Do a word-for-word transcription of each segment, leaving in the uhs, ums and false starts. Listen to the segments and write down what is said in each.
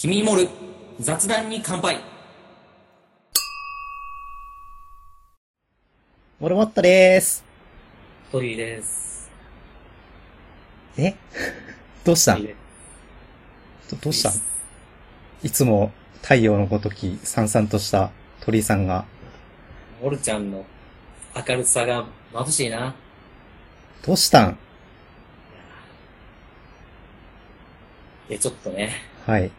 君もる雑談に乾杯。 モルモットでーす。 鳥居です。 えどうしたん鳥居でどどうしたんす。 いつも太陽のごとき、さんさんとした鳥居さんが。 モルちゃんの明るさが眩しいな。 どうしたんいや、ちょっとね、 はい。 あの、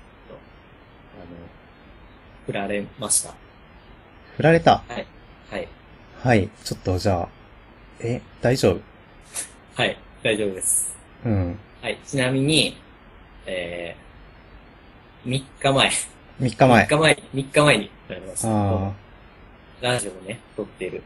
振られました。 振られた。 はい。はい。 はい。ちょっとじゃあ、え、大丈夫はい。大丈夫です。 うん。 はい。ちなみに、えー、みっかまえ。 みっかまえ。 みっかまえ、みっかまえに振られました。 ああ、 ラジオをね、撮っている。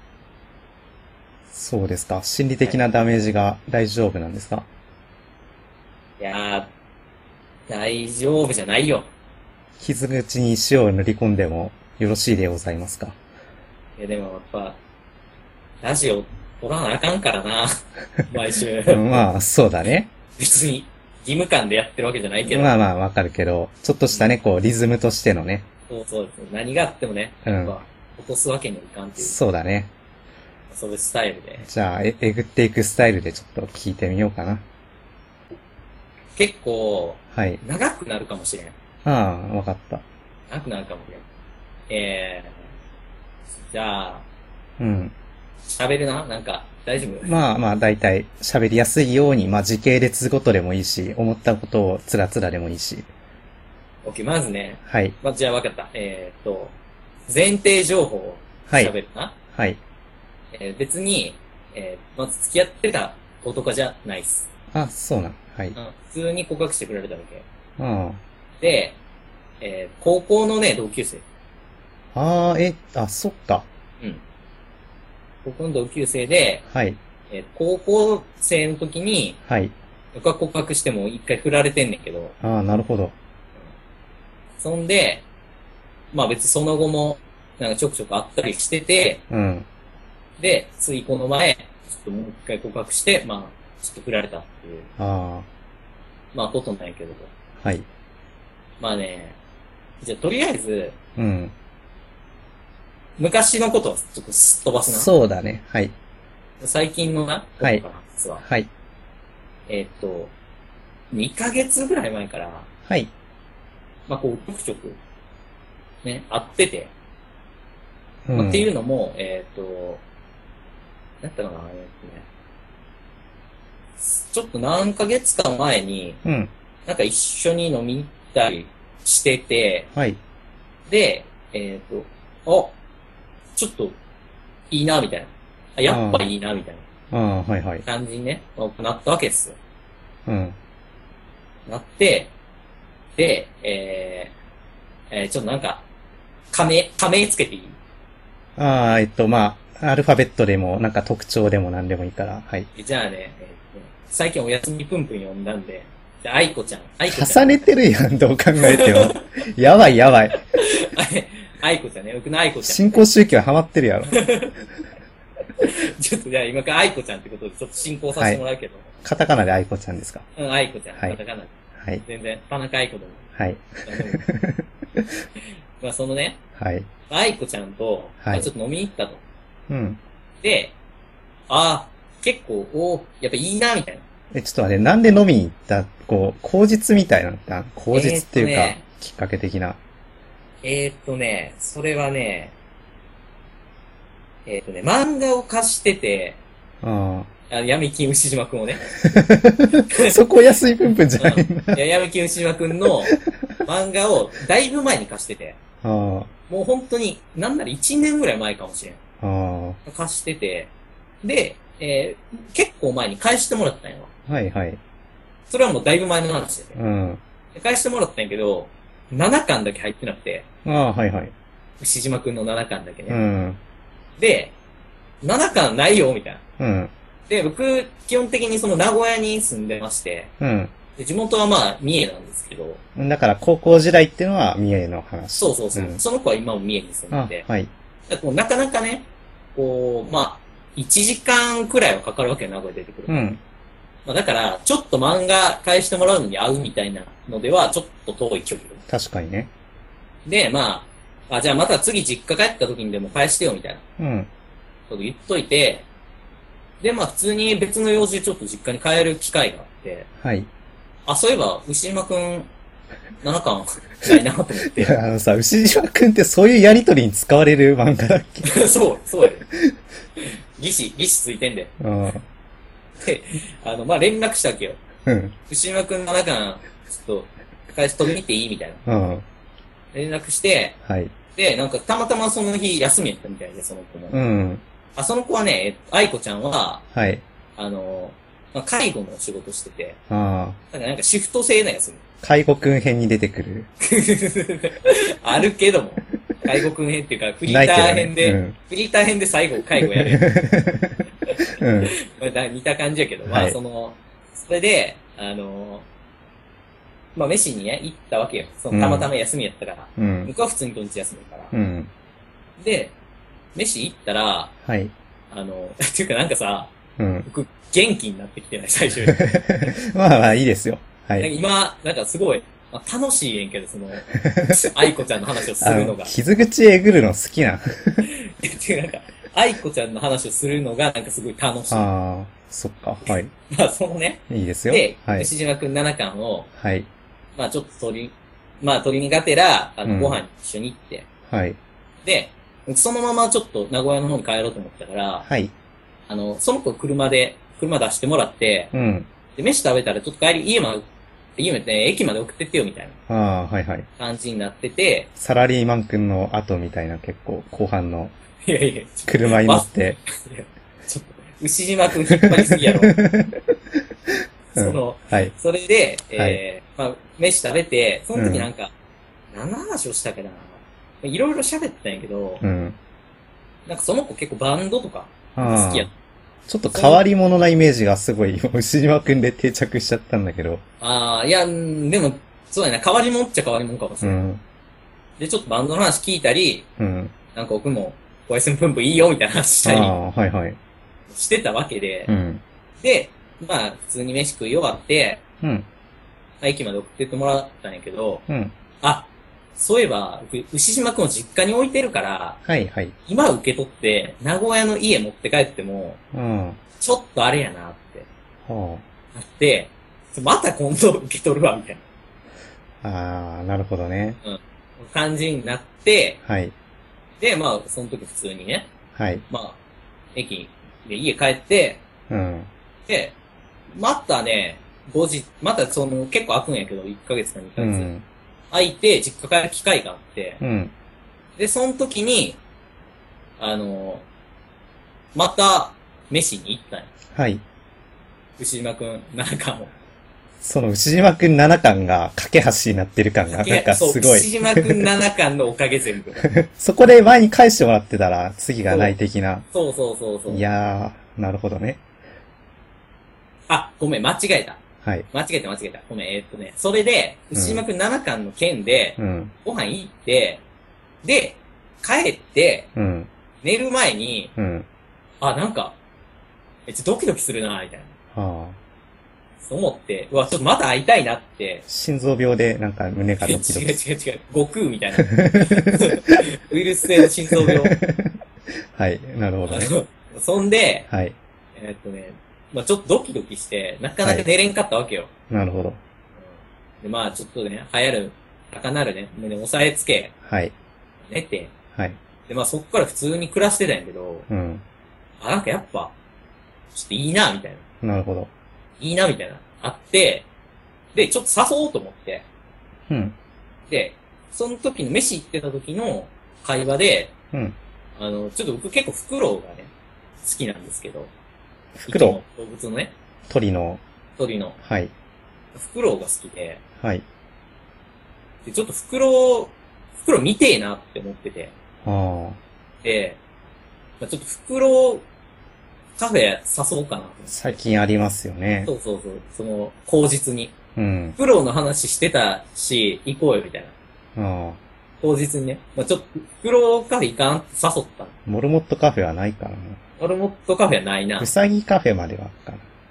そうですか。心理的なダメージが大丈夫なんですか？ いやー、大丈夫じゃないよ。 傷口に塩を塗り込んでもよろしいでございますか？ いや、でもやっぱ、ラジオ撮らなあかんからな。毎週。 うんまあ、そうだね。 別に義務感でやってるわけじゃないけど。 まあまあ、わかるけど、ちょっとしたね、こう、リズムとしてのね。 そうそうです。何があってもね、やっぱ、落とすわけにはいかんっていう、 そうだね。 そういうスタイルで。 じゃあ、え、えぐっていくスタイルでちょっと聞いてみようかな。 結構、 はい。 長くなるかもしれん。 ああ、わかった。 長くなるかもしれん。えー、じゃあ、 うん。 喋るななんか、大丈夫？ まあまあ、だいたい喋りやすいように、まあ時系列ごとでもいいし、思ったことをつらつらでもいいし。 オッケー、まずね、 はい。 まあ、じゃあ分かった。えーっと、前提情報をはい喋るな。 はい。 えー別に、えーまず付き合ってた子とかじゃないっす。 あ、そうなん。はい。 うん、普通に告白してくれただけ。 あで、えー高校のね、同級生。 あ。ああ、え、あ、そっか。 うん。高校の同級生で、 はい。 えー高校生の時に、 はい。 僕は告白しても一回振られてんねんけど、 ああ、なるほど。 そんで、まあ別にその後も、なんかちょくちょく会ったりしてて、 うん。 で、ついこの前、ちょっともう一回告白して、まあ、ちょっと振られたっていう、 あまあことなんやけど、 あ。はい。 まあね、じゃあとりあえず、 うん。 昔のことはちょっとすっ飛ばすな。 そうだね。はい。 最近のな、ことはいから実は。 はい。 えーっと、にかげつぐらい前から、 はい。 まあこう、ちょくちょく、ね、会ってて、 うん。 まあ、っていうのも、えーっと、なんだったかな、えーっとね、ちょっと何ヶ月か前に、 うん。 なんか一緒に飲み行ったりしてて、 はい。 で、えっ、と、あ、ちょっといいな、みたいな。あやっぱいいな、みたいああ、はいはい。 な感じにね、なったわけですよ。 うん。 なって、で、えー、えー、ちょっとなんか、仮名、仮名つけていい？ ああ、えっと、まあ、アルファベットでも、なんか特徴でも何でもいいから、はい。 じゃあね、えーと最近おやすみぷんぷん読んだんで、じゃあ、愛子ちゃん、愛子ちゃん。 重ねてるやん、どう考えても。やばいやばい。 愛子ちゃんね、僕の愛子ちゃん。 新興宗教ハマってるやろ。 ちょっとじゃあ今から愛子ちゃんってことでちょっと進行させてもらうけど。 カタカナで愛子ちゃんですか？ うん、愛子ちゃん。 はいカタカナ。 はい。 全然、田中愛子でも。 はい。 まあそのね、 はい。 愛子ちゃんと、 はいまあちょっと飲みに行ったと。 うん。 で、ああ、結構、おーやっぱいいな、みたいな。 え、ちょっと待って、なんで飲みに行った、こう、口実みたいなのか、口実っていうか、 えーっとねきっかけ的な。 えーっとね、それはね、えーっとね、漫画を貸してて、 ああの、闇金牛島くんをね。 あ。そこ安いぷんぷんじゃないんだ。 うん、いや闇金牛島くんの漫画をだいぶ前に貸してて、 あもう本当に、なんならいちねんぐらい前かもしれん。 あ。あ貸してて、で、えー、結構前に返してもらったんよ。 あ。はいはい。 それはもうだいぶ前の話で、 うん。 で返してもらったんやけど、ななかんだけ入ってなくて、 ああ、はいはい。 牛島くんのななかんだけね。 うん。 で、ななかんないよ、みたいな。 うん。 で、僕、基本的にその名古屋に住んでまして、 うん。 で地元はまあ、三重なんですけど、 だから、高校時代っていうのは、三重の話。 そうそうそう。 うんその子は今も三重に住んあ、 でて、 はい。 だからこうなかなかね、こう、まあ、いちじかんくらいはかかるわけよ、名古屋出てくる。 うん。 まあだから、ちょっと漫画返してもらうのに合うみたいなのでは、ちょっと遠い距離。 確かにね。 で、まあ、あ、じゃあまた次実家帰った時にでも返してよみたいな。 うん。 こと言っといて、で、まあ普通に別の用事でちょっと実家に帰る機会があって、 はい。 あ、そういえば、牛島くん、七巻ないなと思って。 あのさ、牛島くんってそういうやりとりに使われる漫画だっけ？ そう、そうやで。義士、義士ついてんで。 うん。 で、あの、まあ連絡したわけよ。 うん。 牛島くん七巻、ちょっと、返し取りに行っていいみたいな。 うん。 連絡して、 はい。 で、なんかたまたまその日休みやったみたいで、その子も。 うん。 あ、その子はね、えっと、愛子ちゃんは、 はい。 あの、まあ、介護の仕事してて、 ああ。 だからなんかシフト制な休み。 介護くん編に出てくる。 あるけども。介護くん編っていうか、フリーター編で、ねうん、フリーター編で最後介護やる。うん。まあ、似た感じやけど、はい、まあその、それで、あの、まあ飯にね、行ったわけよ。そのたまたま休みやったから。うん。僕は普通に土日休みだから。うん。で、飯行ったら、はい。あの、っていうかなんかさ、うん。僕元気になってきてない、最初に。 まあまあいいですよ。はい。 なんか今、なんかすごい、まあ、楽しいねんけど、その、愛子ちゃんの話をするのが。 傷口えぐるの好きな。 っていうなんか、愛子ちゃんの話をするのが、なんかすごい楽しい。 ああ、そっか、はい。 まあ、そのね。 いいですよ。 で、はい、牛島くん七巻を、 はい。 まあちょっと取り、まあ取りにがてら、あの、うん、ご飯に一緒に行って。はい。で、そのままちょっと名古屋の方に帰ろうと思ったから、はい。あの、その子車で、車出してもらって、うん。で、飯食べたらちょっと帰り家まで、家まで、ね、駅まで送ってってよみたいな。ああ、はいはい。感じになってて。 サラリーマンくんの後みたいな結構後半の。いやいや、車に乗って。 いやちょっと、牛島くん引っ張りすぎやろ。その、うん、はい。それで、えー、はい、まあ、飯食べて、その時なんか、うん、何の話をしたっけな。いろいろ喋ったんやけど、うん。なんかその子結構バンドとか好きやった。 ちょっと変わり者なイメージがすごい、牛島くんで定着しちゃったんだけど。 ああ、いや、でも、そうやな、変わり者っちゃ変わり者かもしれない。うん、で、ちょっとバンドの話聞いたり、うん、なんか僕も、おやすみぷんぷんいいよみたいな話したり、はいはい、してたわけで、うん、で、まあ、普通に飯食い終わって、うん、駅まで送ってってもらったんやけど、うん、あ、そういえば、牛島くんを実家に置いてるから、はいはい。今受け取って、名古屋の家持って帰っても、うん。ちょっとあれやなって。はあ。なって、また今度受け取るわ、みたいな。ああ、なるほどね。 うん。感じになって、はい。で、まあ、その時普通にね。はい。まあ、駅で家帰って、うん。で、またね、ごじ、またその、結構空くんやけど、いっかげつかにかげつ。うん。空いて、実家帰る機会があって、うん。で、その時に、あの、また、飯に行ったんや。はい。牛島くん七巻を。 その牛島くん七巻が架け橋になってる感が、なんかすごい。そう、 牛島くん七巻のおかげ全部。 そこで前に返してもらってたら、次がない的な。 そうそうそうそう。 いやー、なるほどね。 あ、ごめん、間違えた。はい。間違えた間違えた。ごめん、えー、っとね、それで、牛島くん七巻の件で、うん、ご飯行って、で、帰って、うん、寝る前に、うん、あ、なんか、めっちゃドキドキするな、みたいな。はあ。そう思って、うわ、ちょっとまた会いたいなって。 心臓病で、なんか胸がドキドキ。 違う違う違う、悟空みたいな。ウイルス性の心臓病。 はい、なるほどね。 そんで、はい。えー、っとね、まあちょっとドキドキして、なかなか寝れんかったわけよ。 はい、なるほど。 で、まあちょっとね、流行る、高なるね、胸押さえつけ。はい。寝て。はい。で、まあそっから普通に暮らしてたんやけど、うん。あ、なんかやっぱ、ちょっといいな、みたいな。なるほど。 いいな、みたいな。あって、で、ちょっと誘おうと思って。うん。で、その時の飯行ってた時の会話で、うん。あの、ちょっと僕結構フクロウがね、好きなんですけど。 フクロウ動物のね。 鳥の。 鳥の。はい。フクロウが好きで。はい。で、ちょっとフクロウ、フクロウ見てえなって思ってて。ああ。で、まあ、ちょっとフクロウカフェ誘おうかな。 最近ありますよね。 そうそうそう。その、口実に。うん。フクロウの話してたし、行こうよみたいな。ああ。口実にね。まあ、ちょっと、フクロウカフェ行かんって誘ったの。 モルモットカフェはないかな。 モルモットカフェはないな。 ウサギカフェまではあったな。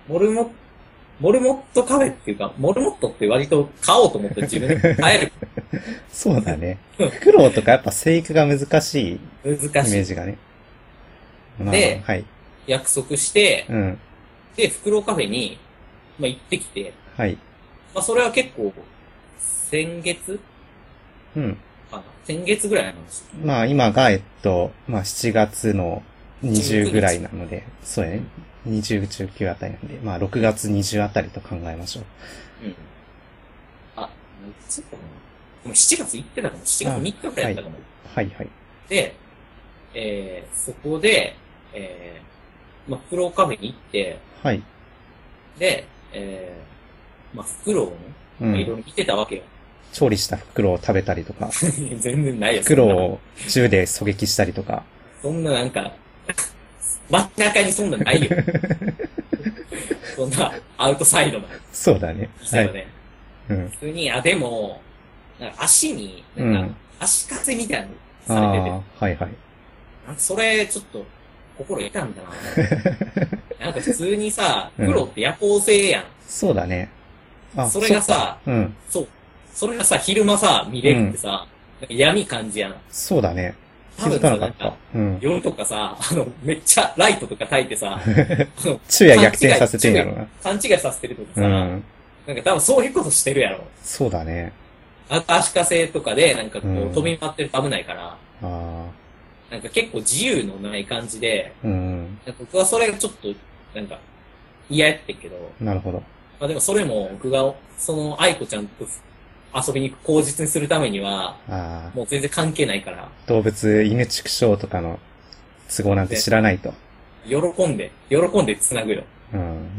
モルモット、モルモットカフェっていうか、モルモットって割と買おうと思って自分で買える。 そうだね。フクロウとかやっぱ生育が難しい。 難しい。イメージがね。 で、 はい、 約束して、 うん、 で、フクロウカフェに、まあ、行ってきて、 はい。 まあ、それは結構、先月うん。 かな。先月ぐらいの話。 まあ、今が、えっと、まあ、しちがつのにじゅうぐらいなので、そうやね。にじゅう、じゅうくあたりなんで、まあ、ろくがつにじゅうあたりと考えましょう。 うん。あ、いつかな。でもしちがつ行ってたかも。しちがつみっかくらいだったかも。 はい、はい、はい。 で、えー、そこで、えー、まあ、フクロウカフェに行って、 はい。 で、えー、まあ、フクロウをね、うん、いろいろ見てたわけよ。 調理したフクロウを食べたりとか。 全然ないよ。 フクロウを銃で狙撃したりとか。 そんななんか、真ん中にそんなないよ。そんなアウトサイドな。 そうだね。 はい。ね。 うん。 普通に、あ、でも、なんか足に、なんか、足かせみたいなのされてて。 うん、ああ、はいはい。 なんかそれ、ちょっと、心痛んだな。なんか普通にさ、フクロウって夜行性やん。 そうだね。 あ、それがさ、うん。そう。それがさ、昼間さ、見れるってさ、うん、闇感じやん。 そうだね。 多分さ、なんか、うん、夜とかさ、あの、めっちゃライトとか焚いてさ、 あの昼夜逆転させてんやろな。 勘違いさせてるとかさ、うん、なんか多分そういうことしてるやろ。 そうだね。 あ、アシカ性とかで、なんかこう、うん、飛び回ってると危ないから、 あなんか結構自由のない感じで、 うん、 僕はそれがちょっと、なんか、嫌やってんけど。 なるほど。 まあでもそれも僕が、その愛子ちゃんと遊びに行く口実にするためには、 あもう全然関係ないから。 動物、犬畜生とかの都合なんて知らないと。 喜んで、喜んで繋ぐよ。 うん、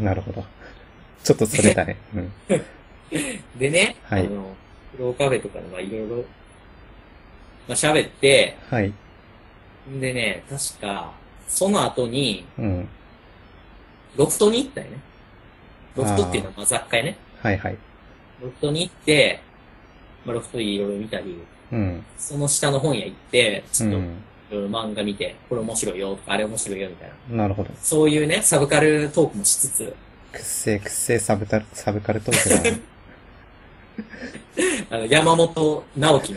なるほど。ちょっとそれだね。うん、 でね、はい、あの、フローカフェとかでまあいろいろ、まあ喋って、 はい。 でね、確か、その後に、 うん、 ロフトに行ったよね。ロフトっていうのはまあ雑貨屋ね。 はいはい。 ロフトに行って、まあ、ロフトいろいろ見たり、 うん、 その下の本屋行って、ちょっと、いろいろ漫画見て、これ面白いよとか、あれ面白いよみたいな。 なるほど。 そういうね、サブカルトークもしつつ。 くっせーくっせーサブカル、サブカルトークだな。 あの、山本直樹の。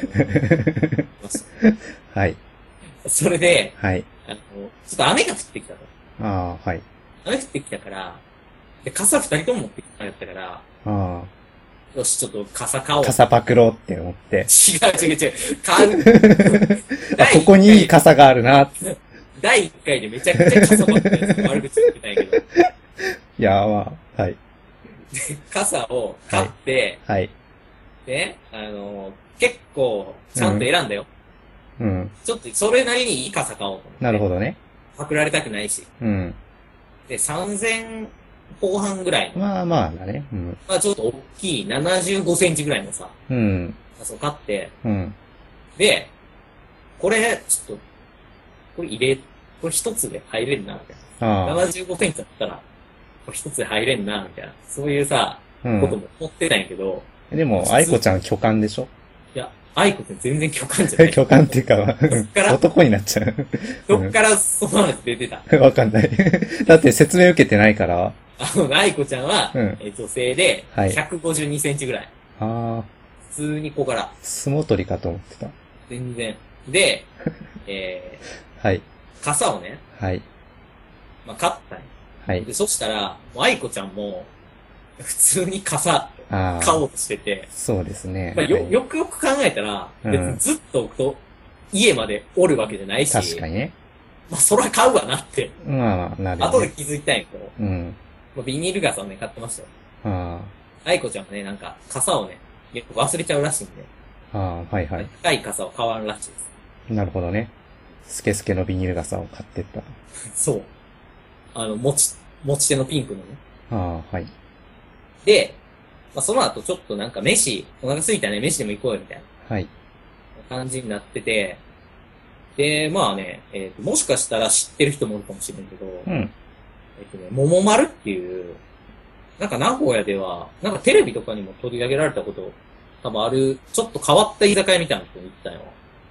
はい。 それで、 はい。 あの、ちょっと雨が降ってきたと。 ああ、はい。 雨降ってきたから、で、傘二人とも持ってきたんやったから、 ああ。 よし、ちょっと傘買おう。 傘パクろうって思って。 違う違う違う。買う。 あ、ここにいい傘があるな。 だいいっかいでめちゃくちゃ傘持って悪口言ってたんやけど。 いや、まあ、はい。 傘を買って、 はい。はい、 ね、あの、結構、ちゃんと選んだよ。 うん。うん、 ちょっと、それなりにいい傘買おうと思って。 なるほどね。 パクられたくないし。 うん。 で、さんぜんこう半ぐらいの。 まあまあだね。うん。 まあちょっと大きいななじゅうごセンチぐらいのさ。 うん。 傘を買って。 うん。 で、これ、ちょっと、これ入れ、これ一つで入れんな、みたいな。ああ。ななじゅうごセンチだったら、これ一つで入れんな、みたいな。そういうさ、うん、ことも思ってたんやけど。 でも、愛子ちゃん巨漢でしょ？ いや、愛子って全然巨漢じゃない。 巨漢っていうか、男になっちゃう。 どっからその話出てた？ わかんない。だって説明受けてないから。 あの、愛子ちゃんは、うん、女性で、ひゃくごじゅうにセンチぐらい。はい、 ああ。 普通に小柄。 相撲取りかと思ってた。 全然。で、えー、はい。 傘をね。 はい。 まあ、買ったんや。 はい。 で、そしたら、愛子ちゃんも、普通に傘、買おうとしてて。 そうですね。 まあ、よ、よくよく考えたら、別にずっと置くと、家までおるわけじゃないし。 確かにね。 まあ、そら買うわなって。 まあ、なるほど、ね。後で気づいたんやけど。 うん。 まあ、ビニール傘をね、買ってましたよ。 ああ。愛子ちゃんはね、なんか、傘をね、結構忘れちゃうらしいんで。 ああ、はいはい。 高い傘を買わんらしいです。 なるほどね。スケスケのビニール傘を買ってった。 そう。あの、持ち、持ち手のピンクのね。 ああ、はい。 で、まあ、その後ちょっとなんか飯、お腹空いたね、飯でも行こうよみたいな。 はい。 感じになってて、で、まあね、えっと、もしかしたら知ってる人もいるかもしれんけど、 うん。 えっとね、桃丸っていう、なんか名古屋では、なんかテレビとかにも取り上げられたこと、多分ある、ちょっと変わった居酒屋みたいなとこに行ったよ。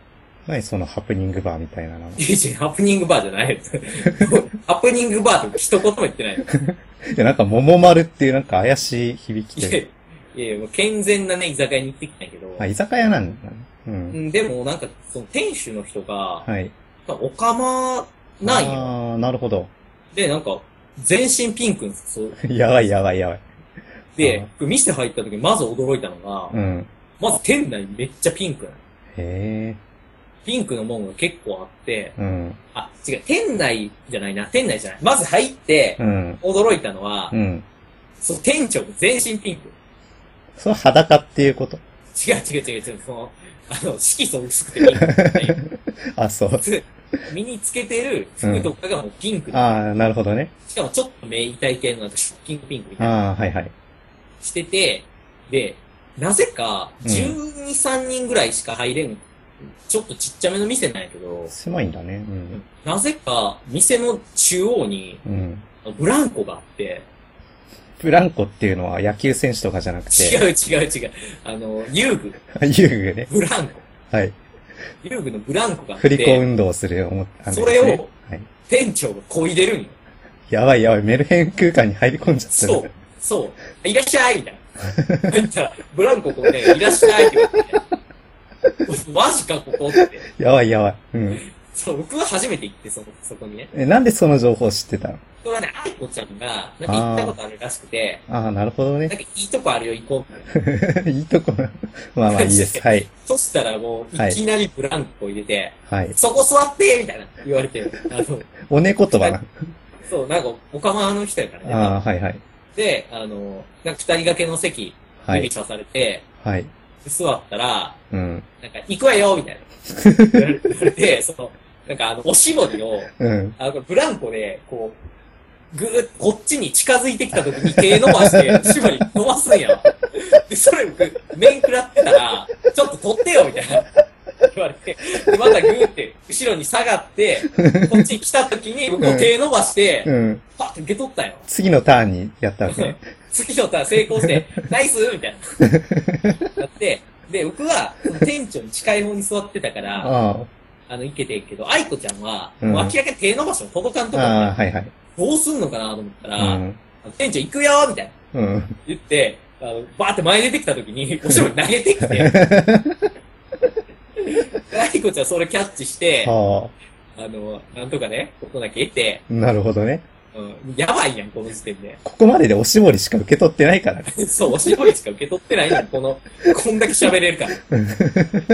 何そのハプニングバーみたいなの。 いや、ハプニングバーじゃない。ハプニングバーって一言も言ってない。いや、なんか、桃丸っていうなんか怪しい響きで。 いや、いや、もう健全なね、居酒屋に行ってきたんやけど。 あ、居酒屋なんだね。うん。 でも、なんか、その店主の人が、 はい。 おかまないよ。 ああ、なるほど。 で、なんか、全身ピンクんですよ。 やばいやばいやばい。 で、店入った時まず驚いたのが、 うん。 まず店内めっちゃピンクなの。 へえ。 ピンクのもんが結構あって、 うん。 あ、違う、店内じゃないな、店内じゃない。まず入って、うん。驚いたのは、うん。そう、店長が全身ピンク。 それ裸っていうこと？ 違う違う違う違う、その、あの、色素薄くてピンク。 あ、そう。 身につけてる服とかがもうピンク、 うん、ああ、なるほどね。 しかもちょっと目痛い系のなんかショッキングピンクみたいな。 ああ、はいはい。 してて、で、なぜか、じゅうに、さんにんぐらいしか入れん、ちょっとちっちゃめの店なんやけど。 狭いんだね。うん。 なぜか、店の中央に、うん、ブランコがあって、 ブランコっていうのは野球選手とかじゃなくて。 違う違う違う。あの、遊具。 遊具ね。 ブランコ。 はい。 遊具のブランコがあって。 振り子運動する思ったんですね。 それを、店長がこいでるんよ。 やばいやばい、メルヘン空間に入り込んじゃった。 そう。そう。いらっしゃいみたいな。めっちゃ、ブランコこうね、いらっしゃいって言われて。マジか、ここって。 やばいやばい。うん。 そう、僕は初めて行って、そ、そこにね。 え、なんでその情報知ってたの？ それはね、愛子ちゃんが、なんか行ったことあるらしくて。 ああ、なるほどね。 なんかいいとこあるよ、行こうって。 いいとこまあまあいいです。はい。 そしたらもう、いきなりブランコ入れて、 はい。 そこ座ってみたいな言われて、あの、 おね言葉な。 そう、なんか、おかまの人やからね。 ああ、はいはい。 で、あの、なんか二人掛けの席、指さされて、 はい。 座ったら、 うん。 なんか、行くわよみたいな。言われて、その、なんかあの、おしぼりを、うん。あの、ブランコで、こう、ぐーっこっちに近づいてきた時に手伸ばして、おしぼり伸ばすんや。で、それ僕、面食らってたら、ちょっと取ってよみたいな。言われて、で、またグーって、後ろに下がって、こっちに来た時に、僕も手伸ばして、うん。パッて受け取ったよ。 次のターンにやったわけね。 次のターン成功して、ナイスみたいな。やって、で、僕は、その店長に近い方に座ってたから、ああ。あの、いけてんけど、愛子ちゃんは、うん、もう明らかに手伸ばしても届かんとこあはいはい。どうすんのかなと思ったら、うん、店長行くよーみたいな。うん、言って、あの、バーって前出てきた時に、後ろに投げてきて、愛子ちゃんそれキャッチして、はあ、あの、なんとかね、ことだけ得て。 なるほどね。 うん。やばいやん、この時点で。 ここまででおしぼりしか受け取ってないからね。 そう、おしぼりしか受け取ってないのに、この、こんだけ喋れるから。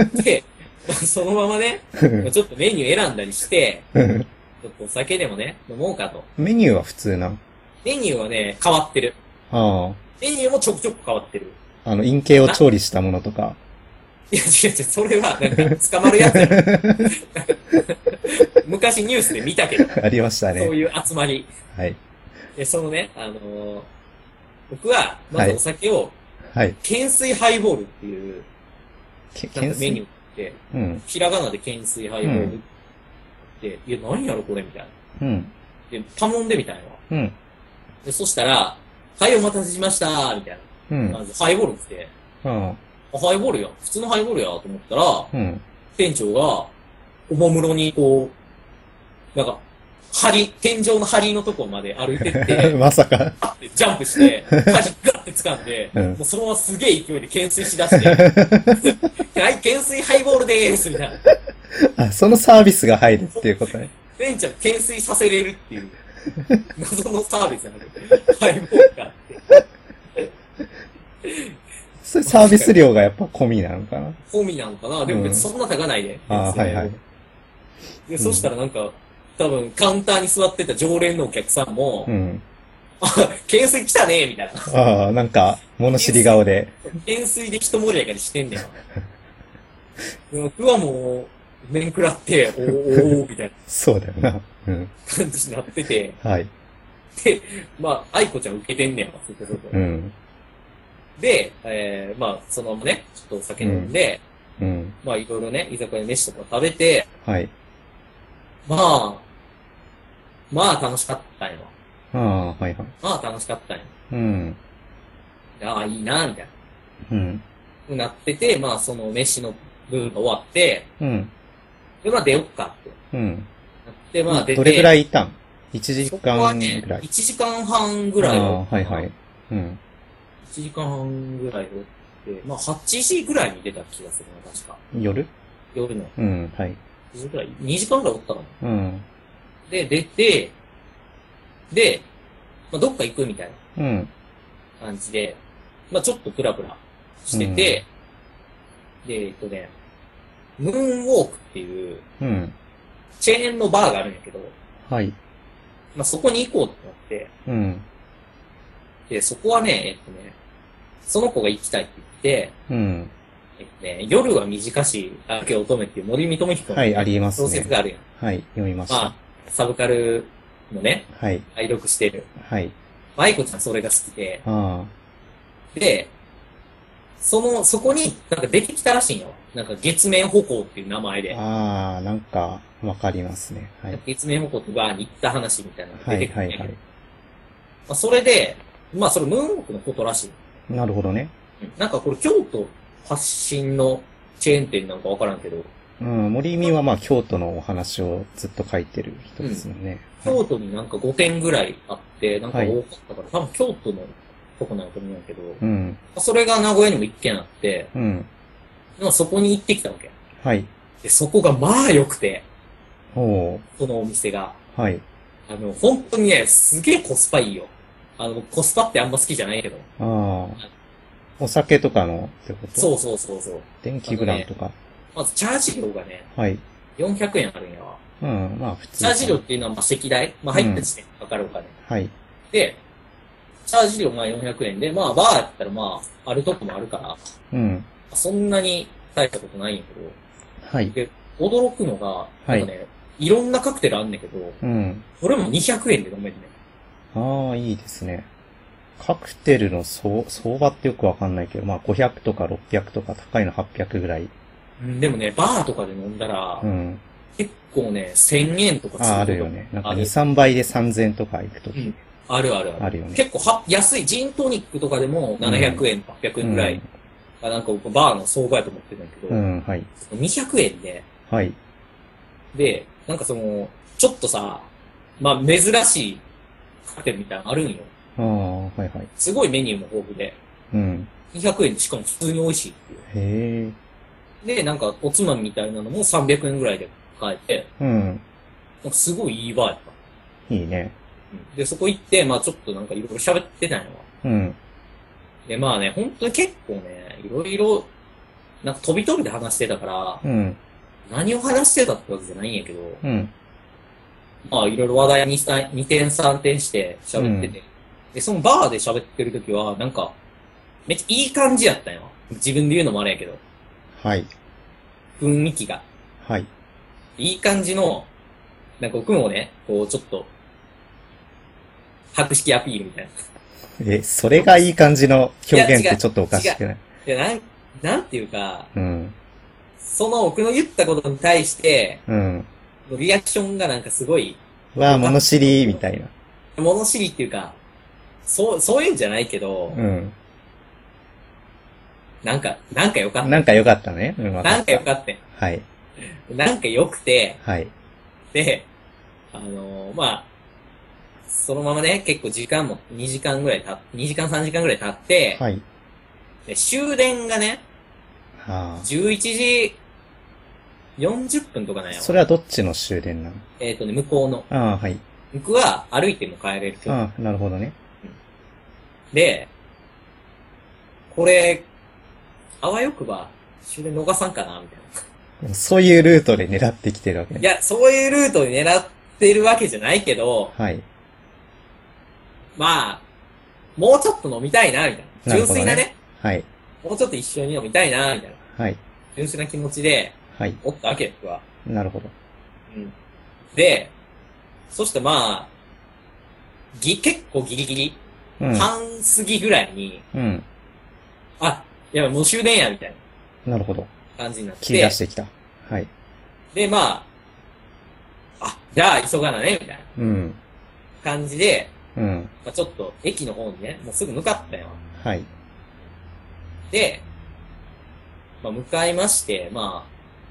で、そのままね、ちょっとメニュー選んだりして、ちょっとお酒でもね、飲もうかと。 メニューは普通な？ メニューはね、変わってる。ああ。メニューもちょくちょく変わってる。 あの、陰形を調理したものとか。 いや、違う違う、それは、なんか、捕まるやつやろ。昔ニュースで見たけど。 ありましたね。 そういう集まり。 はい。 で、そのね、あのー、僕は、まずお酒を、はい。懸垂ハイボールっていう、なんかメニューって、うん。ひらがなで懸垂ハイボールって、うん、いや、何やろこれみたいな。うん。で、頼んでみたいな。うん。で、そしたら、はい、お待たせしましたみたいな。うん。まず、ハイボールって、うん。ハイボールや。普通のハイボールやと思ったら、うん、店長が、おもむろに、こう、なんか、針、天井の針のとこまで歩いてって、 まさか。 ジャンプして、針ガッて掴んで、うん、もうそのまますげえ勢いで懸垂しだして、はい、懸垂ハイボールでーすみたいな。あ、そのサービスが入るっていうことね。 店長懸垂させれるっていう、謎のサービスなんで、ハイボールがあって。 それサービス料がやっぱ込みなのかな？ 込みなのかな？でも別にそんな高ないで。 うん、ああ、はいはい。 で、そしたらなんか、多分カウンターに座ってた常連のお客さんも、うん、あ、懸垂来たねみたいな。 ああ、なんか、物知り顔で。 懸垂で一盛り上がりしてんねん。僕はもう、面食らって、おーおーみたいな。 そうだよな。うん。 感じになってて。 はい。 で、まあ、愛子ちゃん受けてんねんわ、そういうこと。うん。で、えー、まあ、そのままね、ちょっとお酒飲んで、うん。うん、まあ、いろいろね、居酒屋で飯とか食べて、 はい。 まあ、まあ楽しかったんよ。 ああ、はいはい。 まあ楽しかったんよ。 うん。 ああ、いいな、みたいな。 うん。 なってて、まあその飯の部分が終わって、うん。 で、まあ出よっかって。 うん。 で、まあ出て。 どれぐらいいたん ?いち 時間ぐらい。ね、 いちじかんはんぐらい。 ああ、はいはい。うん。いちじかんはんぐらいおって、まあはちじぐらいに出た気がするな、確か。 夜夜の。 うん、はい。 いちじぐらい ?に 時間ぐらいおったかな。うん。 で、出て、で、まあどっか行くみたいな。うん。感じで、まあちょっとプラプラしてて、うん、で、えっとね、ムーンウォークっていう、うん。チェーンのバーがあるんやけど、はい。まあ、そこに行こうと思って、うん。で、そこはね、えっとね、その子が行きたいって言って、うん。えっとね、夜は短し、明け乙女っていう森見智彦の、はい、ありますね。小説があるやん。はい、読みました。まあ、サブカルのね、はい。愛読してる。はい。まあ、愛子ちゃんそれが好きで、ああ。で、その、そこになんか出てきたらしいんよ。なんか月面歩行っていう名前で。ああ、なんか、わかりますね。はい。月面歩行ってバーに行った話みたいなのが出てくるんだけど。はいはいはい。まあ、それで、まあそれムーンウォークのことらしい。なるほどね。うん、なんかこれ京都発信のチェーン店なんかわからんけど。うん、森見はまあ京都のお話をずっと書いてる人ですよね。うん、京都になんかごてんぐらいあって、なんか多かったから、はい、多分京都のとこなんだと思うんだけど、うん。それが名古屋にも一軒あって、うん。まあそこに行ってきたわけ。はい。で、そこがまあ良くて、おそのお店が。はい。あの、本当にね、すげえコスパいいよ。あの、コスパってあんま好きじゃないけど。ああ。お酒とかのってこと？そうそうそうそう。電気ブランとか。ね、まずチャージ料がね、はい。よんひゃくえんあるんやわ。うん、まあ普通。チャージ料っていうのはまあ席代、まあ入った時点でかかるお金。はい。で、チャージ料がよんひゃくえんで、まあバーやったらまあ、あるとこもあるから、うん。そんなに大したことないんやけど、はい。で、驚くのが、なんかね、はい、いろんなカクテルあんねんけど、うん。それもにひゃくえんで飲めるね。ああ、いいですね。カクテルの相相場ってよくわかんないけど、まあごひゃくとかろっぴゃくとか高いのはっぴゃくぐらい。うん、でもね、バーとかで飲んだら、うん。結構ね、せんえんとかつく。ああ、あるよね。なんかに、さんばいでさんぜんとか行くとき、うん。あるあるある。あるよね。結構は、安い、ジントニックとかでもななひゃくえん、うん、はっぴゃくえんぐらい。うん、なんかバーの相場やと思ってるんだけど、うん、はい。にひゃくえんで、はい。で、なんかその、ちょっとさ、まあ珍しいカクテルみたいなのあるんよ。ああ、はいはい。すごいメニューも豊富で。うん。にひゃくえんでしかも普通に美味しいっていう。へえ。で、なんかおつまみみたいなのもさんびゃくえんぐらいで買えて。うん。なんかすごいいいバーやった。いいね。で、そこ行って、まあちょっとなんかいろいろ喋ってたんやわ。うん。で、まあね、本当に結構ね、いろいろ、なんか飛び飛びで話してたから、うん。何を話してたってわけじゃないんやけど、うん。まあいろいろ話題ににてんさんてんして喋ってて、うん、で、そのバーで喋ってる時は、なんか、めっちゃいい感じやったんよ。自分で言うのもあれやけど。はい。雰囲気が。はい。いい感じの、なんか僕もね、こうちょっと、博識アピールみたいな。え、それがいい感じの表現ってちょっとおかしくない？いや、なん、なんていうか、うん。その僕の言ったことに対して、うん。リアクションがなんかすごい。わあ、物知り、みたいな。物知りっていうか、そう、そういうんじゃないけど、うん。なんか、なんか良かった。なんか良かったね。うん、なんか良かった。はい。なんか良くて、はい。で、あのー、まあ、そのままね、結構時間もにじかんぐらいた、にじかんさんじかんぐらい経って、はい。で、終電がね、はあ、じゅういちじよんじゅっぷんとかなんや。それはどっちの終電なの？えっとね、向こうの。ああ、はい。僕は歩いても帰れる。ああ、なるほどね。うん、で、これ、あわよくば終電逃さんかなみたいな。そういうルートで狙ってきてるわけね。いや、そういうルートで狙ってるわけじゃないけど、はい。まあ、もうちょっと飲みたいな、みたいな。純粋なね。はい。もうちょっと一緒に飲みたいな、みたいな。はい。純粋な気持ちで、はい。おったわけ、僕は。なるほど。うん。で、そしてまあ、ぎ、結構ギリギリ、うん、半過ぎぐらいに、うん。あ、いや、もう終電や、みたいな。なるほど。感じになって。切り出してきた。はい。で、まあ、あ、じゃあ急がなね、みたいな。うん。感じで、うん。まあちょっと、駅の方にね、もうすぐ向かったよ。はい。で、まあ向かいまして、まあ、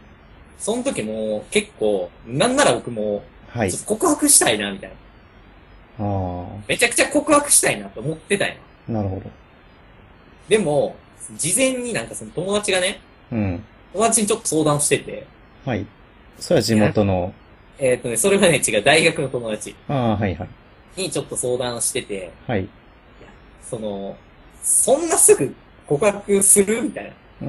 その時も結構、なんなら僕も、はい。ちょっと告白したいな、みたいな。ああ。めちゃくちゃ告白したいなと思ってたんや。 なるほど。 でも、事前になんかその友達がね、うん。友達にちょっと相談してて。 はい。それは地元の。 えっ、ー、とね、それはね、違う、大学の友達。 ああ、はいはい。 にちょっと相談してて。 はい。いや、 その、そんなすぐ告白するみたいな。うん。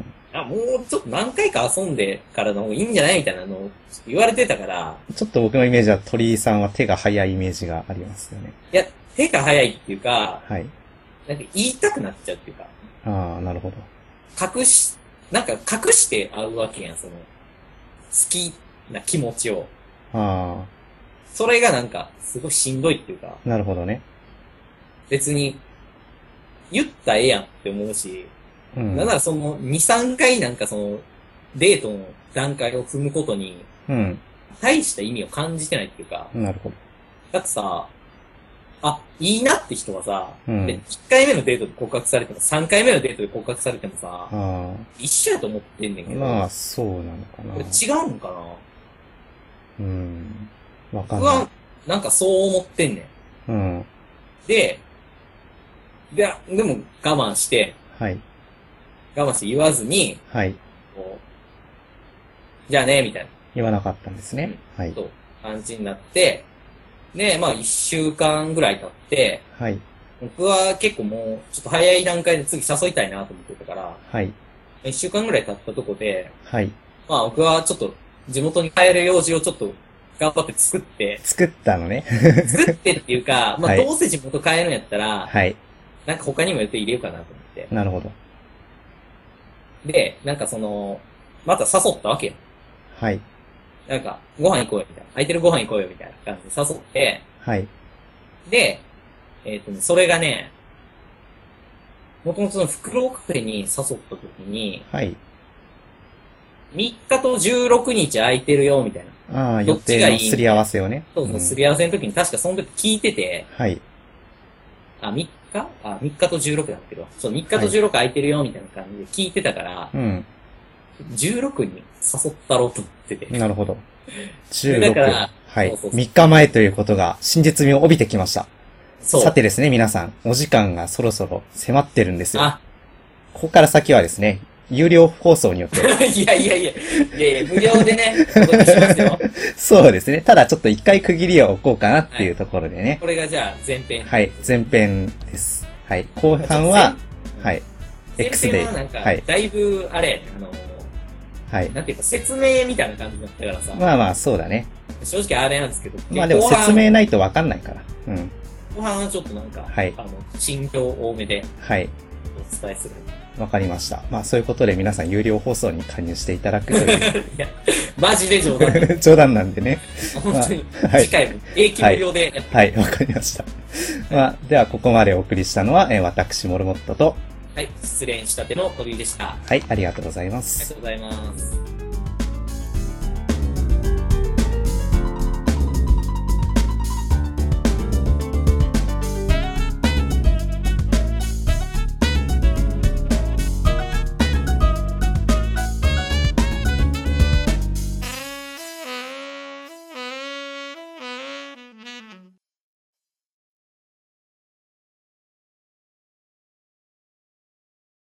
あ、もうちょっと何回か遊んでからの方がいいんじゃないみたいなのを言われてたから。 ちょっと僕のイメージは鳥居さんは手が早いイメージがありますよね。 いや、手が早いっていうか、はい。なんか言いたくなっちゃうっていうか。 ああ、なるほど。 隠し、なんか隠して会うわけやん、その、好きな気持ちを。ああ。それがなんか、すごいしんどいっていうか。 なるほどね。 別に、言ったらええやんって思うし、うん、なんならその、に、さんかいなんかその、デートの段階を踏むことに、うん。大した意味を感じてないっていうか。 なるほど。 だってさ、あ、いいなって人はさ、うん、でいっかいめのデートで告白されても、さんかいめのデートで告白されてもさ、一緒やと思ってんねんけど。 まあ、そうなのかな。 違うのかなうん。わかんない。 僕は、なんかそう思ってんねん。うん。で、で、でも我慢して、はい。我慢して言わずに、はい。こうじゃあね、みたいな。 言わなかったんですね。はい。 と、感じになって、で、まあ一週間ぐらい経って、はい。僕は結構もう、ちょっと早い段階で次誘いたいなと思ってたから、はい。一週間ぐらい経ったとこで、はい。まあ僕はちょっと地元に帰る用事をちょっと頑張って作って、 作ったのね。 作ってっていうか、まあどうせ地元帰るんやったら、はい。なんか他にも予定入れようかなと思って。 なるほど。 で、なんかその、また誘ったわけよ。はい。なんか、ご飯行こうよ、みたいな。空いてるご飯行こうよ、みたいな感じで誘って、はい。で、えっ、ー、とね、それがね、もともとその袋カフェに誘った時に、はい。みっかとじゅうろくにち空いてるよ、みたいな。ああ、予定のすり合わせをね。 そうそう、すり合わせの時に確かその時聞いてて、はい。あ、みっかあ、みっかとじゅうろくなんだけど、そう、みっかとじゅうろく空いてるよ、みたいな感じで聞いてたから、はい、うん。じゅうろくに誘ったろうと思ってて。 なるほど。じゅうろく。はい。そうそうそうみっかまえということが真実味を帯びてきました。そう。さてですね、皆さん、お時間がそろそろ迫ってるんですよ。あ。ここから先はですね、有料放送によって。 いやいやいや、いやいや、無料でね、お届けしますよ。 そうですね。ただちょっと一回区切りを置こうかなっていうところでね。はい、 これがじゃあ前編。 はい、前編です。はい。後半は、はい。 X で。前編はなんか、はい、だいぶ、あれ、あの、はい。なんていうか説明みたいな感じだったからさ。 まあまあ、そうだね。 正直あれなんですけど。 まあでも説明ないとわかんないから。うん。 後半はちょっとなんか、はい。あの、心境多めで。はい。お伝えする。 わかりました。まあそういうことで皆さん有料放送に加入していただくという。 いや、マジで冗談。 冗談なんでね。 本当に。まあ、はい、次回も永久無料でやって、 はい。はい、わかりました。まあ、ではここまでお送りしたのは、えー、私、モルモットと、 はい、失恋したての鳥居でした。 はい、ありがとうございます。 ありがとうございます。